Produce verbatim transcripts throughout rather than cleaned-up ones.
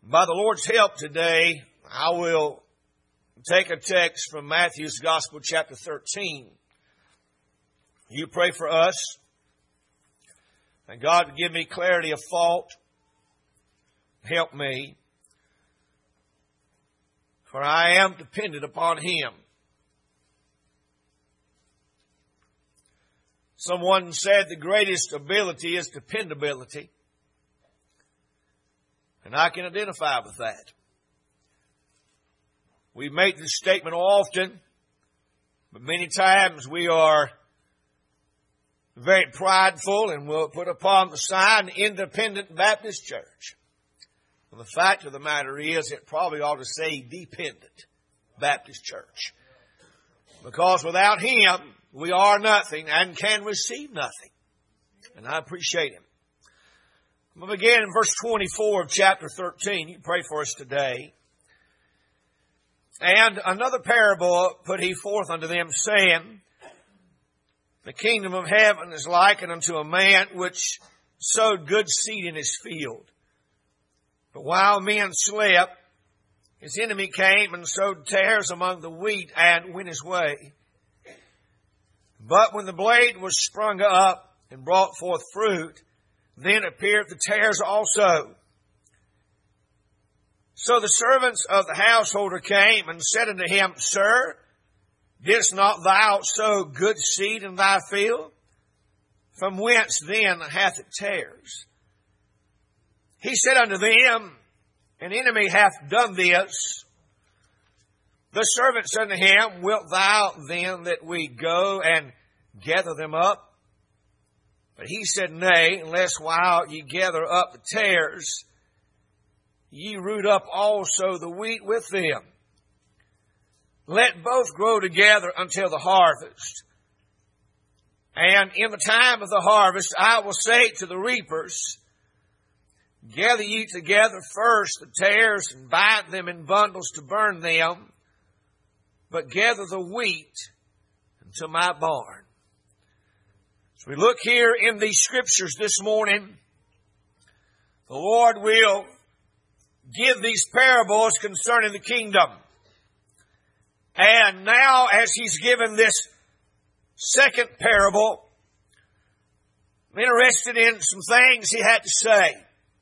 By the Lord's help today, I will take a text from Matthew's Gospel, chapter thirteen. You pray for us, and God to give me clarity of thought. Help me, for I am dependent upon Him. Someone said the greatest ability is dependability. And I can identify with that. We make this statement often, but many times we are very prideful and will put upon the sign Independent Baptist Church. Well, the fact of the matter is it probably ought to say Dependent Baptist Church. Because without Him, we are nothing and can receive nothing. And I appreciate Him. I'm going to begin in verse twenty-four of chapter thirteen. You pray for us today. And another parable put He forth unto them, saying, The kingdom of heaven is likened unto a man which sowed good seed in his field. But while men slept, his enemy came and sowed tares among the wheat and went his way. But when the blade was sprung up and brought forth fruit, then appeared the tares also. So the servants of the householder came and said unto him, Sir, didst not thou sow good seed in thy field? From whence then hath it tares? He said unto them, An enemy hath done this. The servant said unto him, Wilt thou then that we go and gather them up? But he said, Nay, unless while ye gather up the tares, ye root up also the wheat with them. Let both grow together until the harvest. And in the time of the harvest, I will say to the reapers, Gather ye together first the tares and bind them in bundles to burn them, but gather the wheat into my barn. As we look here in these scriptures this morning, the Lord will give these parables concerning the kingdom. And now as He's given this second parable, I'm interested in some things He had to say.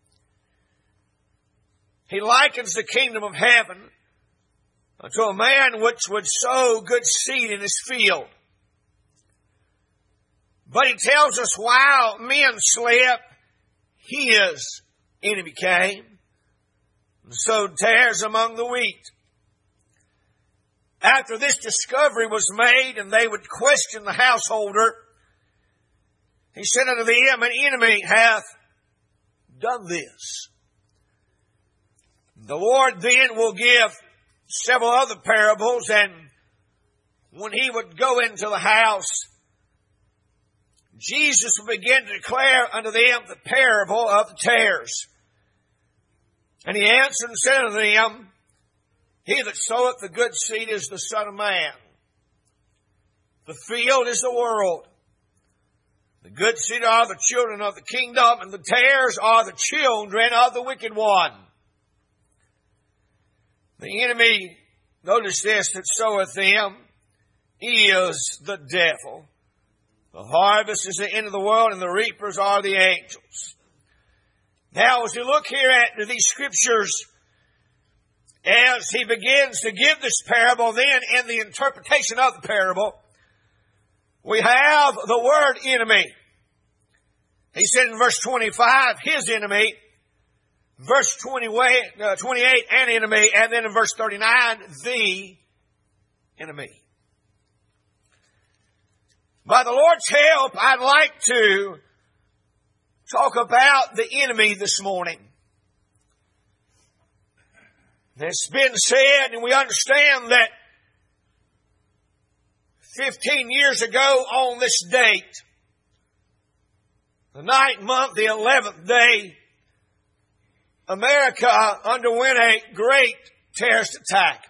He likens the kingdom of heaven to a man which would sow good seed in his field. But He tells us while men slept, His enemy came and sowed tares among the wheat. After this discovery was made and they would question the householder, He said unto them, An enemy hath done this. The Lord then will give several other parables, and when He would go into the house, Jesus would begin to declare unto them the parable of the tares. And He answered and said unto them, He that soweth the good seed is the Son of Man. The field is the world. The good seed are the children of the kingdom, and the tares are the children of the wicked one. The enemy, notice this, that soweth them is the devil. The harvest is the end of the world, and the reapers are the angels. Now, as we look here at these scriptures, as he begins to give this parable, then in the interpretation of the parable, we have the word enemy. He said in verse twenty-five, his enemy. Verse twenty-eight, an enemy. And then in verse thirty-nine, the enemy. By the Lord's help, I'd like to talk about the enemy this morning. It's been said, and we understand that fifteen years ago on this date, the ninth month, the eleventh day, America underwent a great terrorist attack.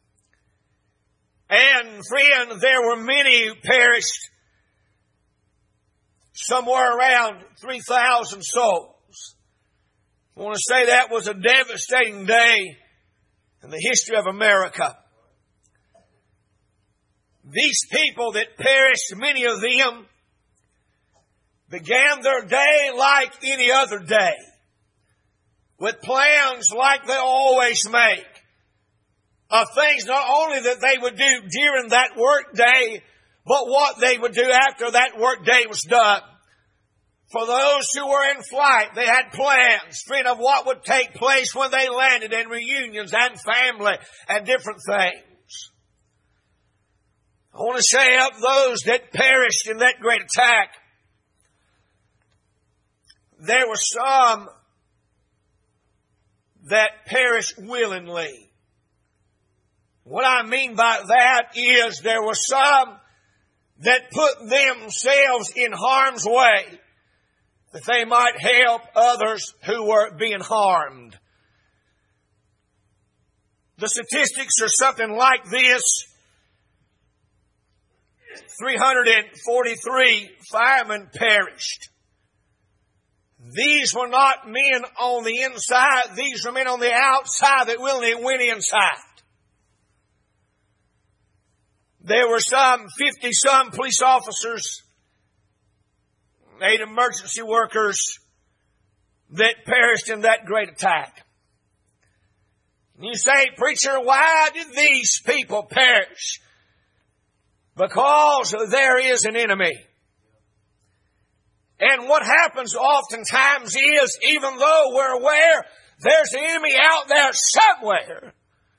And friend, there were many who perished. Somewhere around three thousand souls I want to say that was a devastating day in the history of America. These people that perished, many of them, began their day like any other day, with plans like they always make, of things not only that they would do during that work day, but what they would do after that work day was done. For those who were in flight, they had plans, friend, of what would take place when they landed, and reunions and family and different things. I want to say of those that perished in that great attack, there were some that perished willingly. What I mean by that is there were some that put themselves in harm's way that they might help others who were being harmed. The statistics are something like this. three hundred forty-three firemen perished. These were not men on the inside. These were men on the outside that willingly went inside. There were some fifty-some police officers, eight emergency workers that perished in that great attack. And you say, preacher, why did these people perish? Because there is an enemy. And what happens oftentimes is, even though we're aware there's an enemy out there somewhere,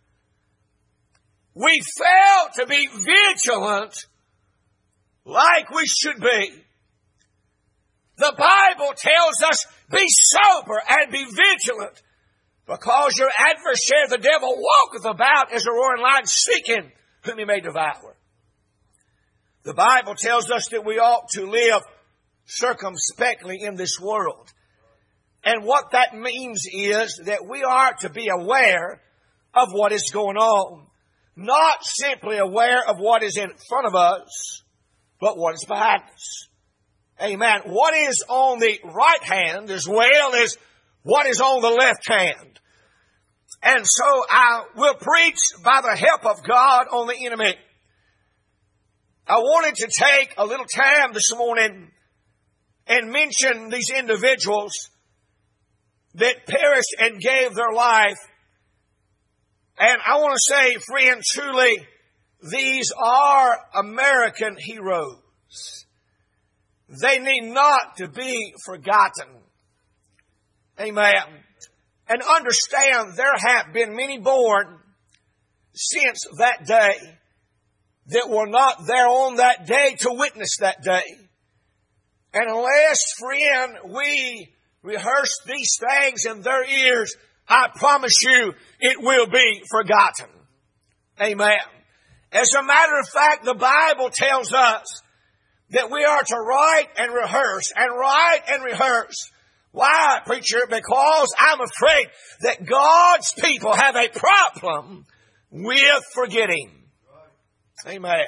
we fail to be vigilant like we should be. The Bible tells us, be sober and be vigilant, because your adversary, the devil, walketh about as a roaring lion, seeking whom he may devour. The Bible tells us that we ought to live circumspectly in this world. And what that means is that we are to be aware of what is going on. Not simply aware of what is in front of us, but what is behind us. Amen. What is on the right hand as well as what is on the left hand. And so I will preach by the help of God on the enemy. I wanted to take a little time this morning and mention these individuals that perished and gave their life. And I want to say, friend, truly, these are American heroes. They need not to be forgotten. Amen. And understand there have been many born since that day that were not there on that day to witness that day. And unless, friend, we rehearse these things in their ears, I promise you it will be forgotten. Amen. As a matter of fact, the Bible tells us that we are to write and rehearse and write and rehearse. Why, preacher? Because I'm afraid that God's people have a problem with forgetting. Amen.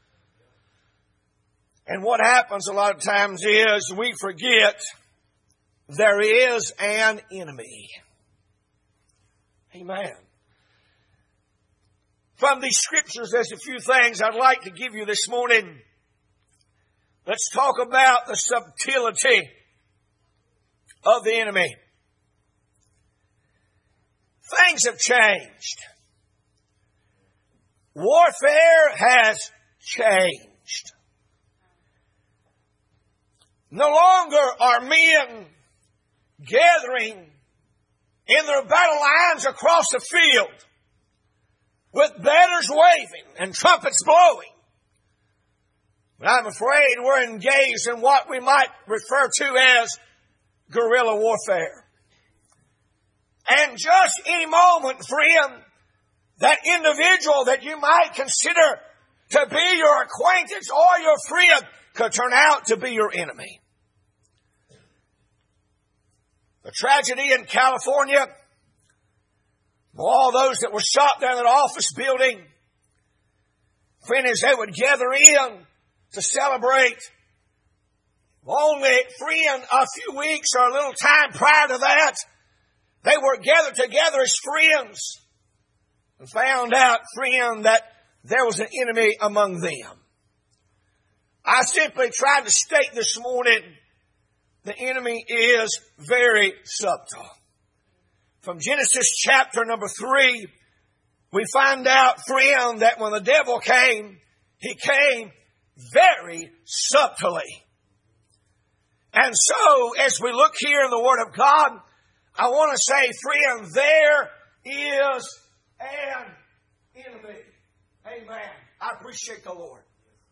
And what happens a lot of times is we forget there is an enemy. Amen. From these scriptures, there's a few things I'd like to give you this morning. Let's talk about the subtlety of the enemy. Things have changed. Warfare has changed. No longer are men gathering in their battle lines across the field with banners waving and trumpets blowing. But I'm afraid we're engaged in what we might refer to as guerrilla warfare. And just any moment, friend, that individual that you might consider to be your acquaintance or your friend could turn out to be your enemy. The tragedy in California, all those that were shot down in that office building, friend, as they would gather in to celebrate, only, friend, a few weeks or a little time prior to that, They were gathered together as friends and found out, friend, that there was an enemy among them. I simply tried to state this morning, the enemy is very subtle. From Genesis chapter number three, we find out, friend, that when the devil came, he came very subtly. And so, as we look here in the Word of God, I want to say, friend, there is an enemy. Amen. I appreciate the Lord.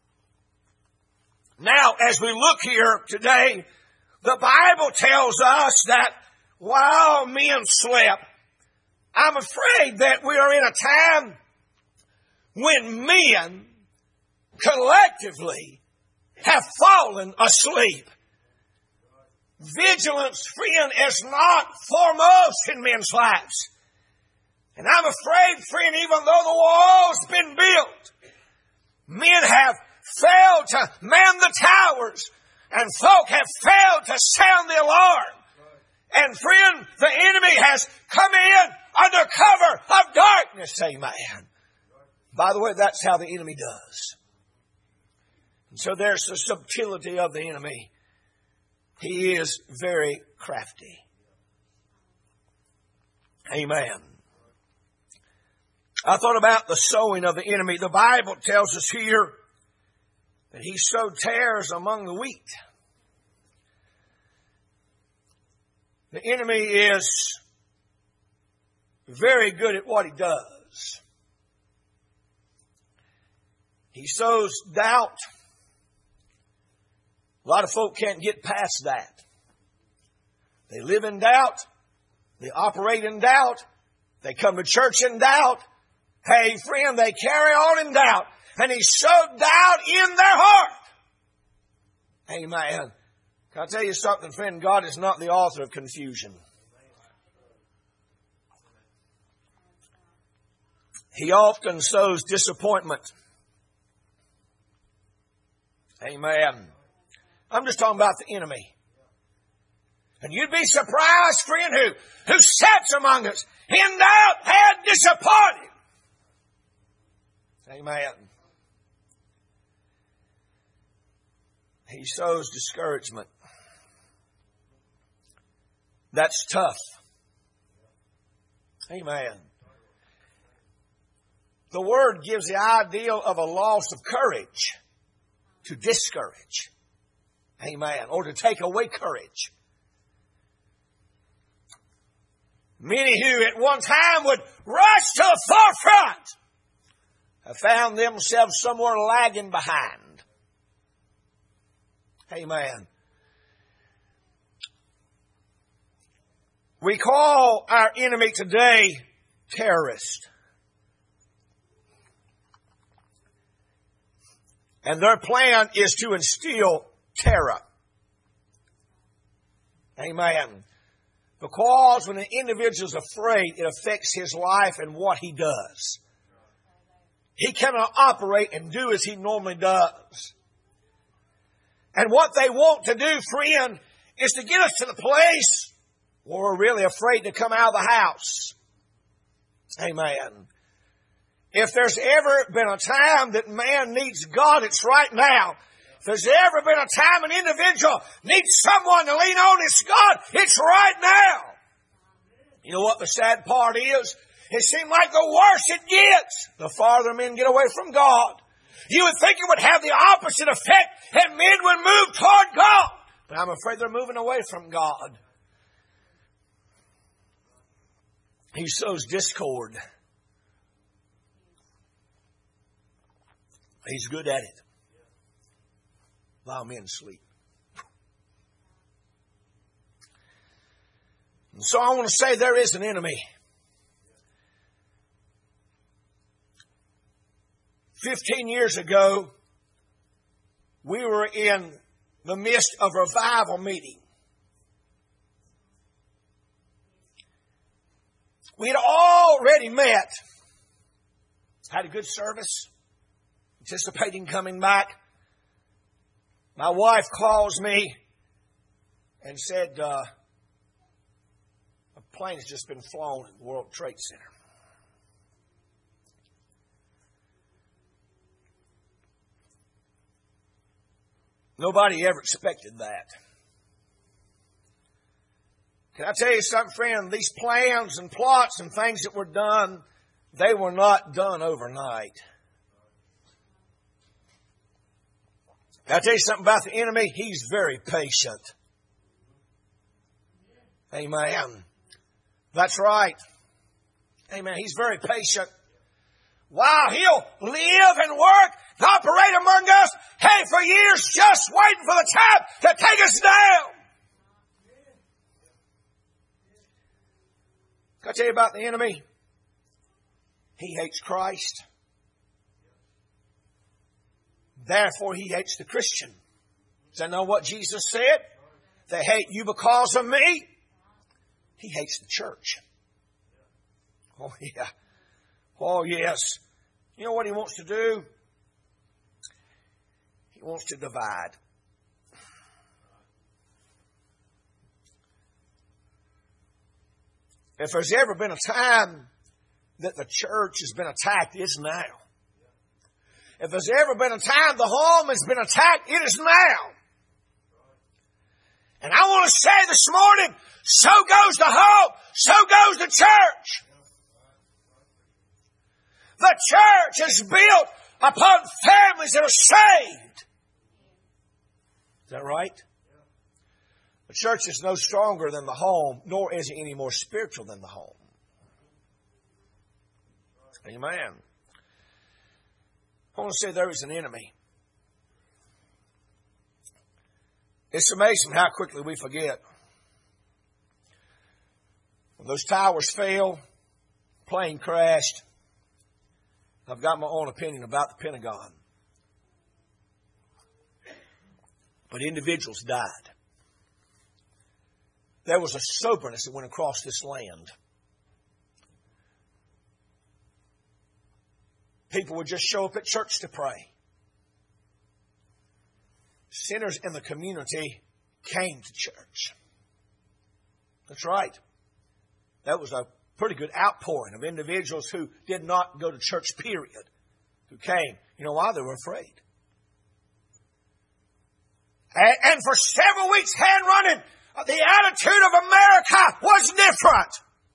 Now, as we look here today, the Bible tells us that while men slept, I'm afraid that we are in a time when men collectively have fallen asleep. Vigilance, friend, is not foremost in men's lives. And I'm afraid, friend, even though the wall's been built, men have failed to man the towers, and folk have failed to sound the alarm. And friend, the enemy has come in under cover of darkness. Amen. By the way, that's how the enemy does. And so there's the subtlety of the enemy. He is very crafty. Amen. I thought about the sowing of the enemy. The Bible tells us here that he sowed tares among the wheat. The enemy is very good at what he does. He sows doubt. A lot of folk can't get past that. They live in doubt. They operate in doubt. They come to church in doubt. Hey, friend, they carry on in doubt. And he sowed doubt in their heart. Amen. Can I tell you something, friend? God is not the author of confusion. He often sows disappointment. Amen. I'm just talking about the enemy. And you'd be surprised, friend, who, who sits among us in doubt and disappointed. Amen. He sows discouragement. That's tough. Amen. The word gives the idea of a loss of courage, to discourage. Amen. Or to take away courage. Many who at one time would rush to the forefront have found themselves somewhere lagging behind. Amen. We call our enemy today terrorist. And their plan is to instill terror. Amen. Because when an individual is afraid, it affects his life and what he does. He cannot operate and do as he normally does. And what they want to do, friend, is to get us to the place where we're really afraid to come out of the house. Amen. If there's ever been a time that man needs God, it's right now. If there's ever been a time an individual needs someone to lean on, it's God, it's right now. You know what the sad part is? It seems like the worse it gets, the farther men get away from God. You would think it would have the opposite effect and men would move toward God. But I'm afraid they're moving away from God. He sows discord. He's good at it. While men sleep. And so I want to say there is an enemy. Fifteen years ago, we were in the midst of a revival meeting. We had already met, had a good service, anticipating coming back. My wife calls me and said, uh, plane has just been flown at the World Trade Center. Nobody ever expected that. Can I tell you something, friend? These plans and plots and things that were done, they were not done overnight. Can I tell you something about the enemy? He's very patient. Amen. That's right. Amen. He's very patient. While he'll live and work and operate among us, hey, for years just waiting for the time to take us down. Can I tell you about the enemy? He hates Christ. Therefore, he hates the Christian. Does that know what Jesus said? They hate you because of me. He hates the church. Oh, yeah. Oh, yes. You know what he wants to do? He wants to divide. If there's ever been a time that the church has been attacked, it's now. If there's ever been a time the home has been attacked, it is now. And I want to say this morning, so goes the home, so goes the church. The church is built upon families that are saved. Is that right? The church is no stronger than the home, nor is it any more spiritual than the home. Amen. I want to say there is an enemy. It's amazing how quickly we forget. When those towers fell, plane crashed. I've got my own opinion about the Pentagon. But individuals died. There was a soberness that went across this land. People would just show up at church to pray. Sinners in the community came to church. That's right. That was a pretty good outpouring of individuals who did not go to church, period, who came. You know why? They were afraid. And, and for several weeks, hand running, the attitude of America was different.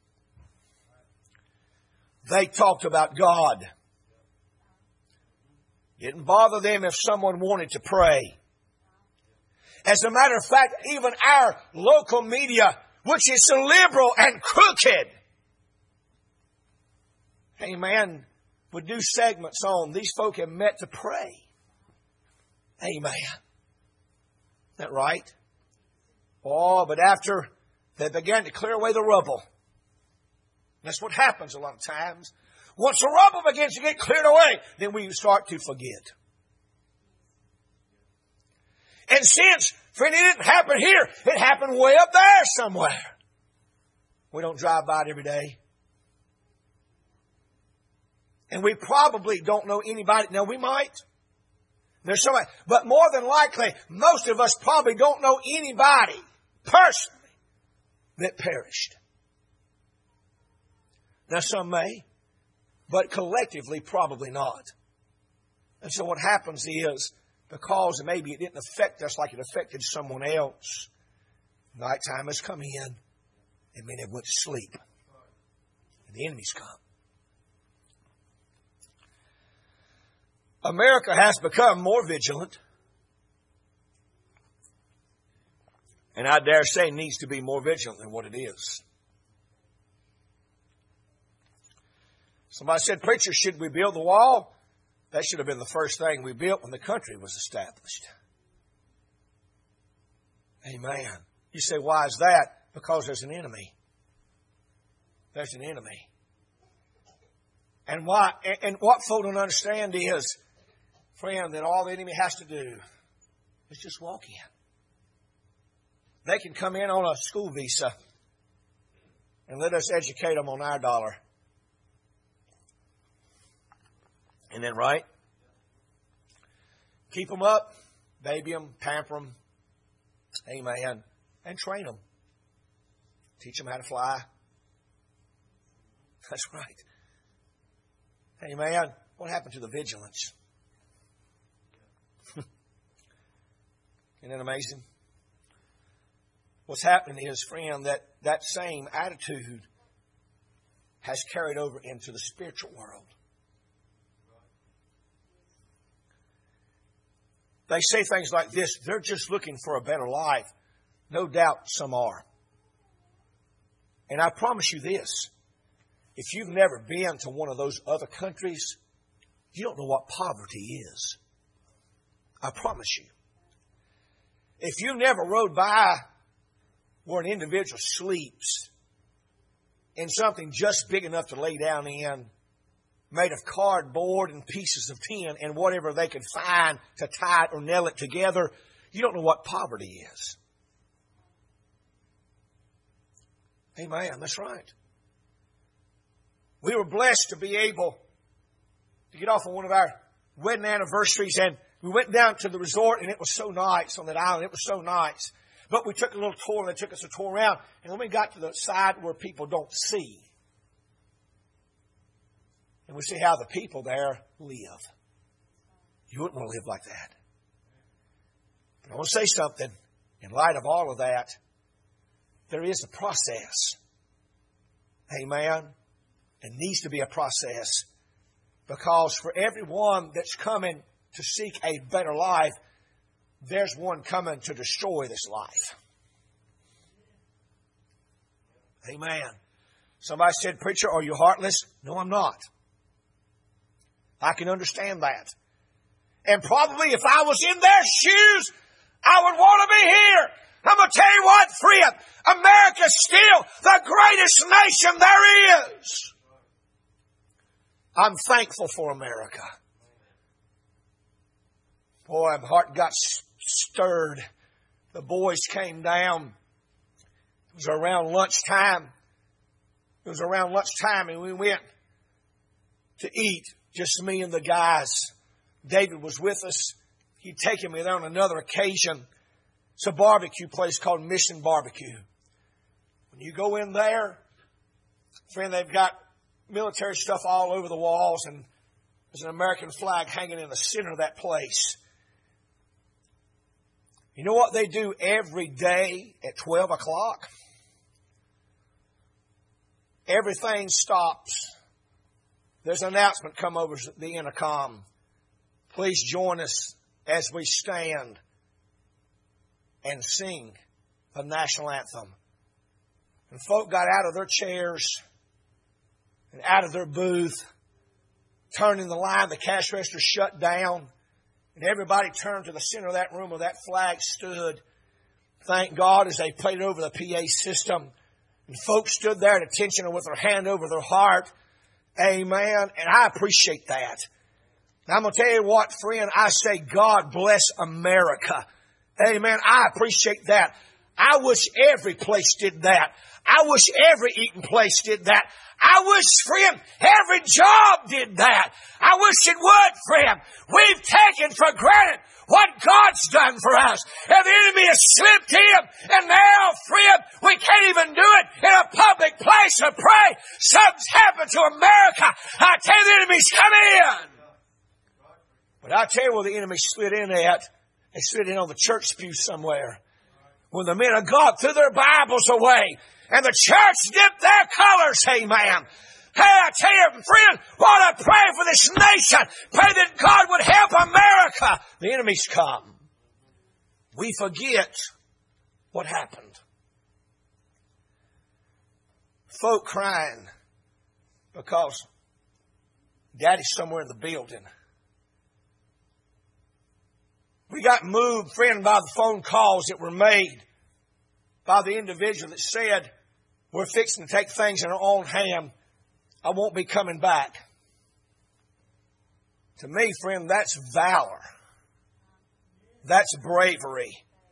They talked about God. Didn't bother them if someone wanted to pray. As a matter of fact, even our local media, which is so liberal and crooked, amen, would do segments on these folk have met to pray. Amen. Isn't that right? Oh, but after they began to clear away the rubble, that's what happens a lot of times. Once the rubble begins to get cleared away, then we start to forget. And since, friend, it didn't happen here, it happened way up there somewhere. We don't drive by it every day. And we probably don't know anybody. Now, we might. There's somebody. But more than likely, most of us probably don't know anybody personally that perished. Now, some may. But collectively, probably not. And so what happens is, because maybe it didn't affect us like it affected someone else, nighttime has come in, and many have went to sleep. And the enemy's come. America has become more vigilant. And I dare say needs to be more vigilant than what it is. Somebody said, preacher, should we build the wall? That should have been the first thing we built when the country was established. Amen. You say, why is that? Because there's an enemy. There's an enemy. And why? And what folk don't understand is, friend, that all the enemy has to do is just walk in. They can come in on a school visa and let us educate them on our dollar. And then, right? Keep them up, baby them, pamper them, amen, and train them. Teach them how to fly. That's right. Amen. What happened to the vigilance? Isn't that amazing? What's happening is, friend, that that same attitude has carried over into the spiritual world. They say things like this, they're just looking for a better life. No doubt some are. And I promise you this, if you've never been to one of those other countries, you don't know what poverty is. I promise you. If you've never rode by where an individual sleeps in something just big enough to lay down in, made of cardboard and pieces of tin and whatever they could find to tie it or nail it together, you don't know what poverty is. Amen. That's right. We were blessed to be able to get off on one of our wedding anniversaries, and we went down to the resort, and it was so nice on that island. It was so nice. But we took a little tour, and they took us a tour around. And when we got to the side where people don't see, and we see how the people there live. You wouldn't want to live like that. But I want to say something. In light of all of that, there is a process. Amen. It needs to be a process. Because for everyone that's coming to seek a better life, there's one coming to destroy this life. Amen. Somebody said, "Preacher, are you heartless?" No, I'm not. I can understand that. And probably if I was in their shoes, I would want to be here. I'm going to tell you what, friend, America's still the greatest nation there is. I'm thankful for America. Boy, my heart got stirred. The boys came down. It was around lunchtime. It was around lunchtime and we went to eat. Just me and the guys. David was with us. He'd taken me there on another occasion. It's a barbecue place called Mission Barbecue. When you go in there, friend, they've got military stuff all over the walls, and there's an American flag hanging in the center of that place. You know what they do every day at twelve o'clock? Everything stops. There's an announcement come over the intercom. Please join us as we stand and sing the national anthem. And folk got out of their chairs and out of their booth, turned in the line. The cash register shut down. And everybody turned to the center of that room where that flag stood. Thank God as they played it over the P A system. And folks stood there at attention and with their hand over their heart. Amen. And I appreciate that. Now I'm going to tell you what, friend, I say God bless America. Amen. I appreciate that. I wish every place did that. I wish every eating place did that. I wish, friend, every job did that. I wish it would, friend. We've taken for granted what God's done for us. And the enemy has slipped in. And now, friend, we can't even do it in a public place to pray. Something's happened to America. I tell you, the enemy's coming in. But I tell you where the enemy slid in at. They slid in on the church pew somewhere. When the men of God threw their Bibles away. And the church dipped their colors, amen. Hey, I tell you, friend, while I pray for this nation, pray that God would help America. The enemy's come. We forget what happened. Folk crying because Daddy's somewhere in the building. We got moved, friend, by the phone calls that were made by the individual that said, we're fixing to take things in our own hand. I won't be coming back. To me, friend, that's valor. That's bravery.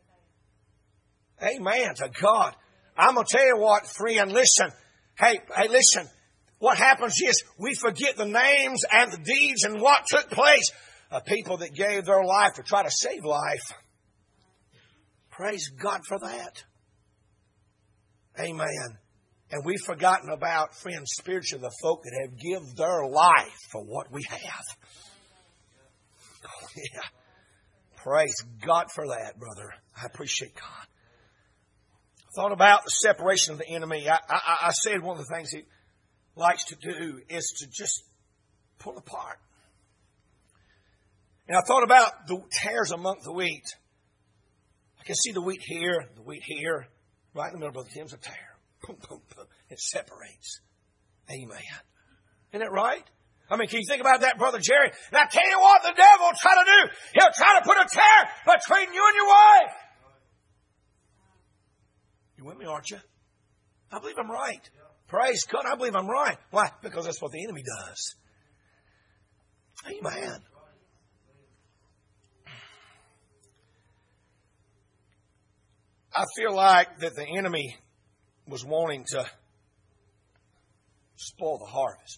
Amen to God. I'm going to tell you what, friend, listen. Hey, hey, listen. What happens is we forget the names and the deeds and what took place of people that gave their life to try to save life. Praise God for that. Amen. And we've forgotten about, friends, spiritually, the folk that have given their life for what we have. Oh, yeah. Praise God for that, brother. I appreciate God. I thought about the separation of the enemy. I, I, I said one of the things he likes to do is to just pull apart. And I thought about the tares among the wheat. I can see the wheat here, the wheat here, right in the middle of Tim's a tare. Boom, boom, boom. It separates. Amen. Isn't it right? I mean, can you think about that, Brother Jerry? And I tell you what the devil will try to do. He'll try to put a tear between you and your wife. You with me, aren't you? I believe I'm right. Praise God, I believe I'm right. Why? Because that's what the enemy does. Amen. I feel like that the enemy was wanting to spoil the harvest.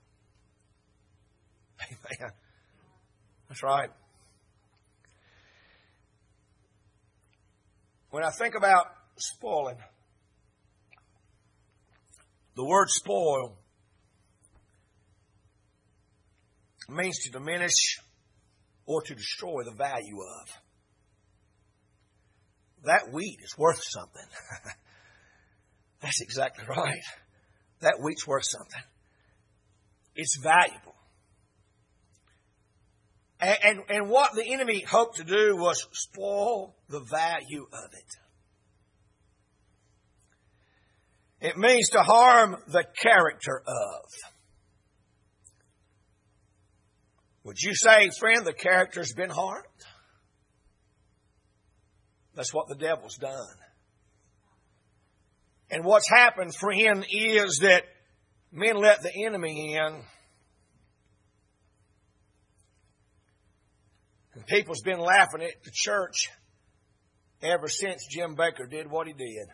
Amen. That's right. When I think about spoiling, the word spoil means to diminish or to destroy the value of. That wheat is worth something. That's exactly right. That wheat's worth something. It's valuable. And, and, and what the enemy hoped to do was spoil the value of it. It means to harm the character of. Would you say, friend, the character's been harmed? That's what the devil's done. And what's happened, friend, is that men let the enemy in. And people's been laughing at the church ever since Jim Baker did what he did.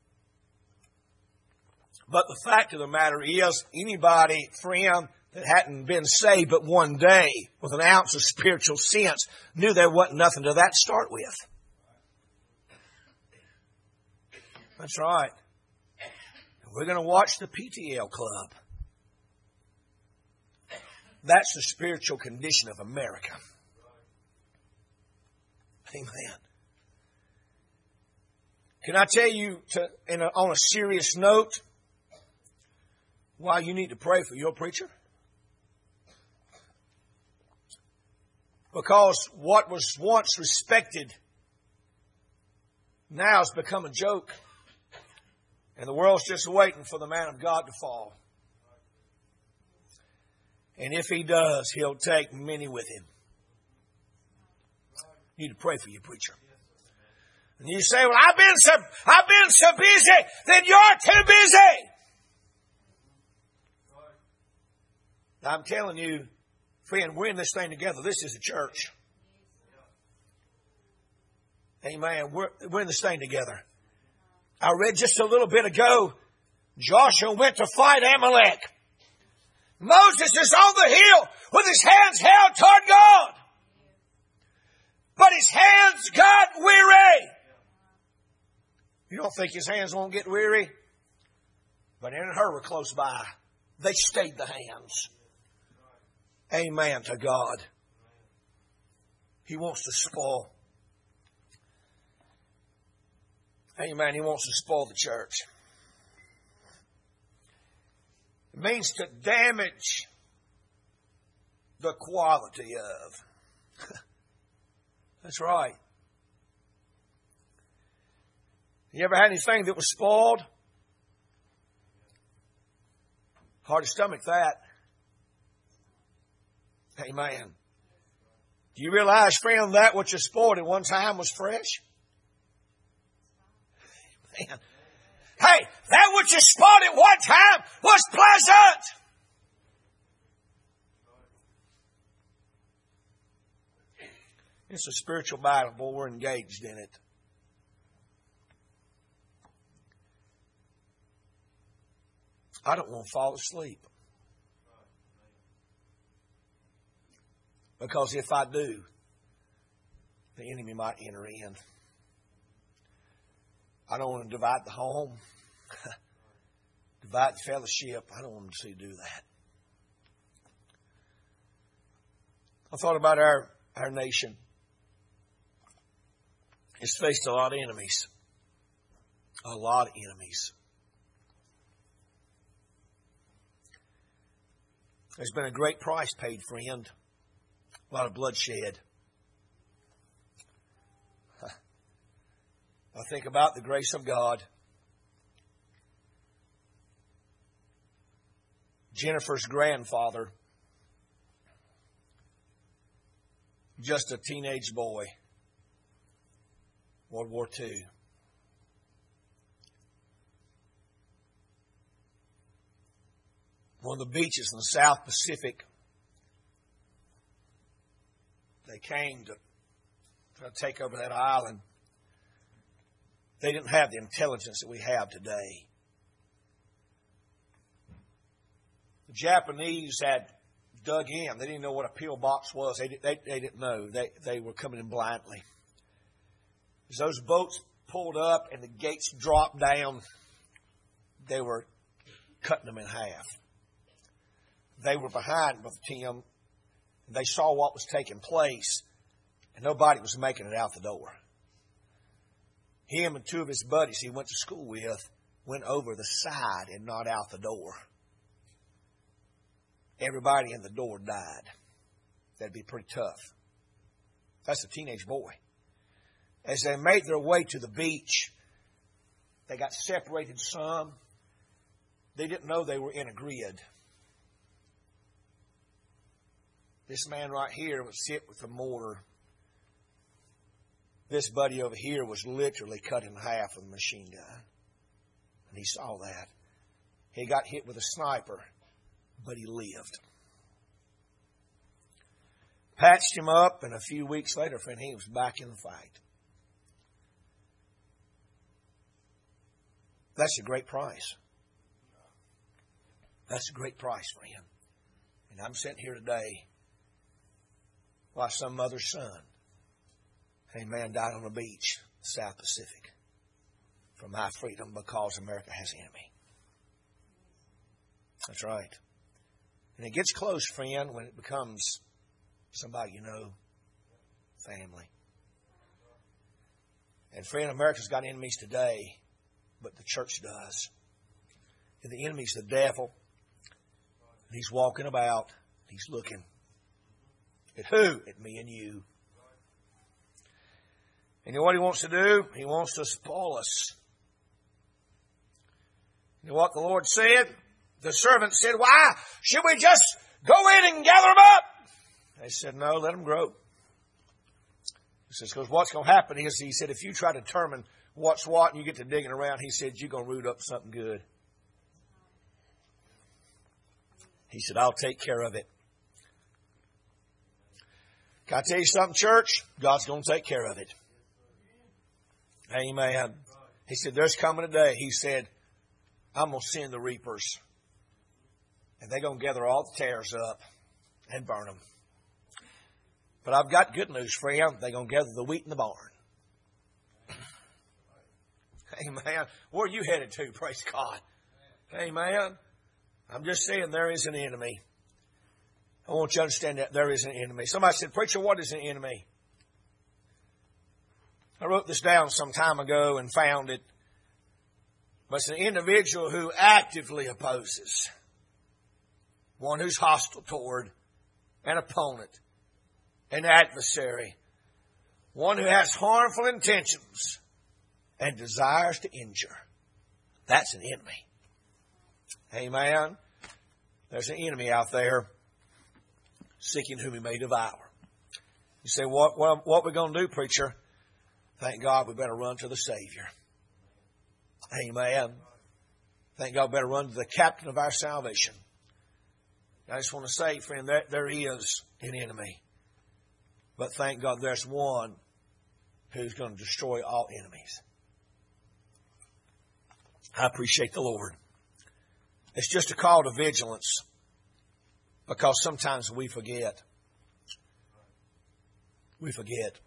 But the fact of the matter is, anybody, friend, that hadn't been saved but one day with an ounce of spiritual sense knew there wasn't nothing to that to start with. That's right. We're going to watch the P T L Club. That's the spiritual condition of America. Amen. Can I tell you to, in a, on a serious note why you need to pray for your preacher? Because what was once respected now has become a joke. And the world's just waiting for the man of God to fall. And if he does, he'll take many with him. You need to pray for your preacher. And you say, well, I've been so, I've been so busy. Then you're too busy. I'm telling you, friend, we're in this thing together. This is a church. Amen. We're, we're in this thing together. I read just a little bit ago, Joshua went to fight Amalek. Moses is on the hill with his hands held toward God. But his hands got weary. You don't think his hands won't get weary? But Aaron and Hur were close by. They stayed the hands. Amen to God. He wants to spoil. Amen. He wants to spoil the church. It means to damage the quality of. That's right. You ever had anything that was spoiled? Hard to stomach that. Amen. Do you realize, friend, that which is spoiled at one time was fresh? Amen. Hey, that which is spoiled at one time was pleasant. It's a spiritual battle, boy. We're engaged in it. I don't want to fall asleep. Because if I do, the enemy might enter in. I don't want to divide the home, divide the fellowship. I don't want them to see do that. I thought about our, our nation. It's faced a lot of enemies. A lot of enemies. There's been a great price paid, friend. A lot of bloodshed. I think about the grace of God. Jennifer's grandfather, just a teenage boy, World War Two. On the beaches in the South Pacific, they came to try to take over that island. They didn't have the intelligence that we have today. The Japanese had dug in. They didn't know what a pillbox was. They, they, they didn't know. They, they were coming in blindly. As those boats pulled up and the gates dropped down, they were cutting them in half. They were behind with Tim. They saw what was taking place, and nobody was making it out the door. Him and two of his buddies he went to school with went over the side and not out the door. Everybody in the door died. That'd be pretty tough. That's a teenage boy. As they made their way to the beach, they got separated some. They didn't know they were in a grid. This man right here was hit with a mortar. This buddy over here was literally cut in half with a machine gun. And he saw that. He got hit with a sniper, but he lived. Patched him up, and a few weeks later, friend, he was back in the fight. That's a great price. That's a great price, friend. And I'm sitting here today while some mother's son, a man died on the beach, South Pacific, for my freedom because America has an enemy. That's right. And it gets close, friend, when it becomes somebody you know, family. And friend, America's got enemies today, but the church does. And the enemy's the devil. And he's walking about. He's looking. At who? At me and you. And you know what he wants to do? He wants to spoil us. You know what the Lord said? The servant said, why? Should we just go in and gather them up? They said, no, let them grow. He says, because what's going to happen is, he said, if you try to determine what's what and you get to digging around, he said, you're going to root up something good. He said, I'll take care of it. Can I tell you something, church? God's going to take care of it. Amen. He said, there's coming a day. He said, I'm going to send the reapers. And they're going to gather all the tares up and burn them. But I've got good news for you. They're going to gather the wheat in the barn. Amen. Where are you headed to? Praise God. Amen. I'm just saying there is an enemy. I want you to understand that there is an enemy. Somebody said, preacher, what is an enemy? I wrote this down some time ago and found it. But it's an individual who actively opposes. One who's hostile toward an opponent, an adversary. One who has harmful intentions and desires to injure. That's an enemy. Amen. There's an enemy out there seeking whom he may devour. You say, what, what, what are we going to do, preacher? Thank God we better run to the Savior. Amen. Thank God we better run to the captain of our salvation. I just want to say, friend, there, there is an enemy. But thank God there's one who's going to destroy all enemies. I appreciate the Lord. It's just a call to vigilance, because sometimes we forget. We forget.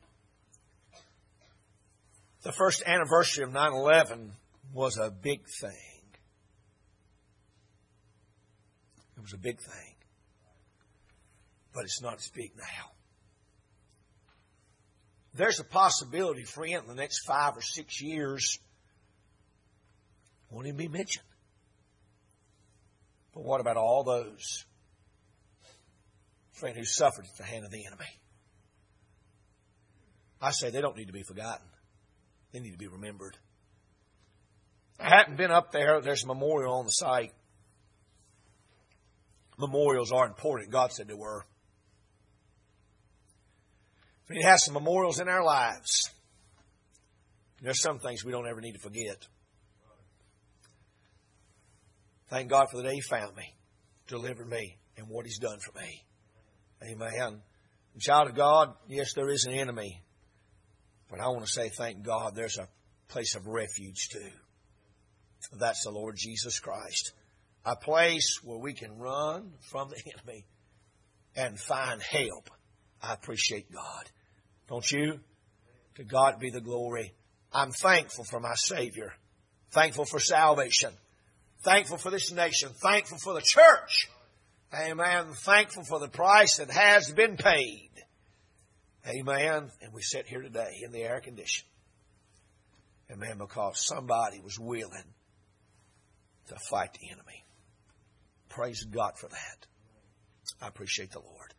The first anniversary of nine eleven was a big thing. It was a big thing. But it's not as big now. There's a possibility, friend, in the next five or six years, won't even be mentioned. But what about all those, friend, who suffered at the hand of the enemy? I say they don't need to be forgotten. They need to be remembered. I hadn't been up there. There's a memorial on the site. Memorials are important. God said they were. We have some memorials in our lives. There's some things we don't ever need to forget. Thank God for the day He found me, delivered me, and what He's done for me. Amen. And child of God, yes, there is an enemy. But I want to say thank God there's a place of refuge too. That's the Lord Jesus Christ. A place where we can run from the enemy and find help. I appreciate God. Don't you? To God be the glory. I'm thankful for my Savior. Thankful for salvation. Thankful for this nation. Thankful for the church. Amen. Thankful for the price that has been paid. Amen. And we sit here today in the air condition. Amen. Because somebody was willing to fight the enemy. Praise God for that. I appreciate the Lord.